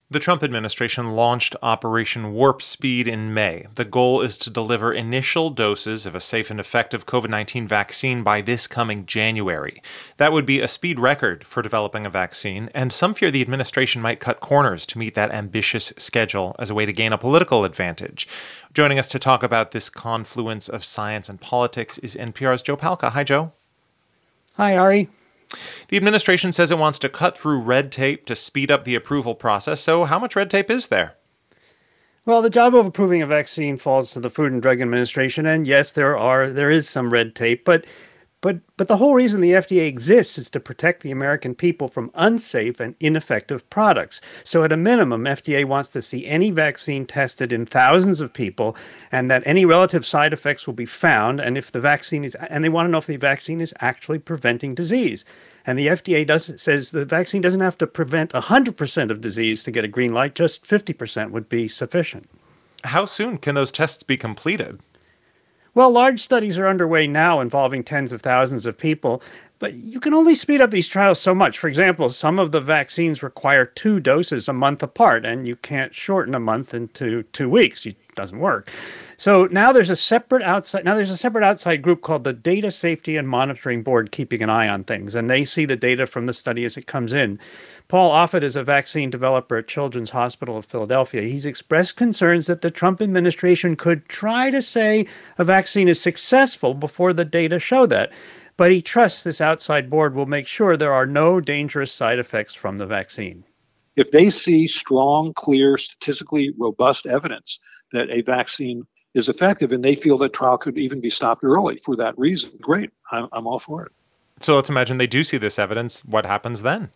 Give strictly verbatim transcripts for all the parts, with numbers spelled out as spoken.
The Trump administration launched Operation Warp Speed in May. The goal is to deliver initial doses of a safe and effective covid nineteen vaccine by this coming January. That would be a speed record for developing a vaccine, and some fear the administration might cut corners to meet that ambitious schedule as a way to gain a political advantage. Joining us to talk about this confluence of science and politics is N P R's Joe Palca. Hi, Joe. Hi, Ari. The administration says it wants to cut through red tape to speed up the approval process. So how much red tape is there? Well, the job of approving a vaccine falls to the Food and Drug Administration, and yes, there are there is some red tape, but but but the whole reason the F D A exists is to protect the American people from unsafe and ineffective products. So at a minimum, F D A wants to see any vaccine tested in thousands of people, and that any relative side effects will be found, and if the vaccine is and they want to know if the vaccine is actually preventing disease. And the F D A does says the vaccine doesn't have to prevent one hundred percent of disease to get a green light, just fifty percent would be sufficient. How soon can those tests be completed? Well, large studies are underway now involving tens of thousands of people, but you can only speed up these trials so much. For example, some of the vaccines require two doses a month apart, and you can't shorten a month into two weeks. It doesn't work. So now there's a separate outside now there's a separate outside group called the Data Safety and Monitoring Board keeping an eye on things, and they see the data from the study as it comes in. Paul Offit is a vaccine developer at Children's Hospital of Philadelphia. He's expressed concerns that the Trump administration could try to say a vaccine is successful before the data show that. But he trusts this outside board will make sure there are no dangerous side effects from the vaccine. If they see strong, clear, statistically robust evidence that a vaccine is effective and they feel that trial could even be stopped early for that reason, great. I'm, I'm all for it. So let's imagine they do see this evidence. What happens then?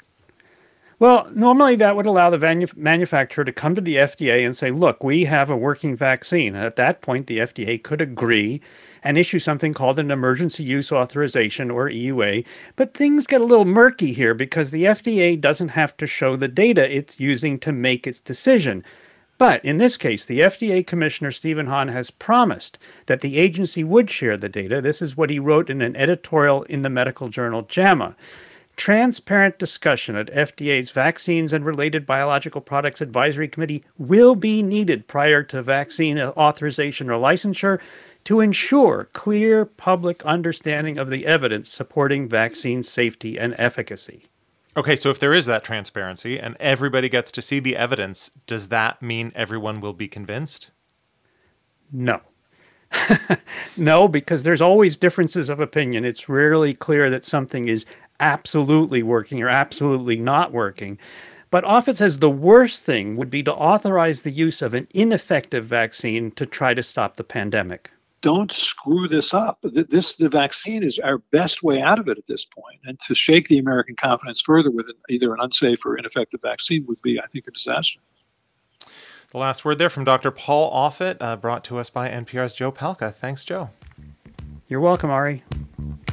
Well, normally that would allow the manu- manufacturer to come to the F D A and say, look, we have a working vaccine. And at that point, the F D A could agree and issue something called an emergency use authorization, or E U A. But things get a little murky here because the F D A doesn't have to show the data it's using to make its decision. But in this case, the F D A Commissioner Stephen Hahn has promised that the agency would share the data. This is what he wrote in an editorial in the medical journal JAMA. Transparent discussion at F D A's Vaccines and Related Biological Products Advisory Committee will be needed prior to vaccine authorization or licensure to ensure clear public understanding of the evidence supporting vaccine safety and efficacy. Okay, so if there is that transparency and everybody gets to see the evidence, does that mean everyone will be convinced? No. No, because there's always differences of opinion. It's rarely clear that something is absolutely working or absolutely not working. But Offit says the worst thing would be to authorize the use of an ineffective vaccine to try to stop the pandemic. Don't screw this up. This the vaccine is our best way out of it at this point. And to shake the American confidence further with an, either an unsafe or ineffective vaccine would be, I think, a disaster. The last word there from Doctor Paul Offit, uh, brought to us by N P R's Joe Palca. Thanks, Joe. You're welcome, Ari.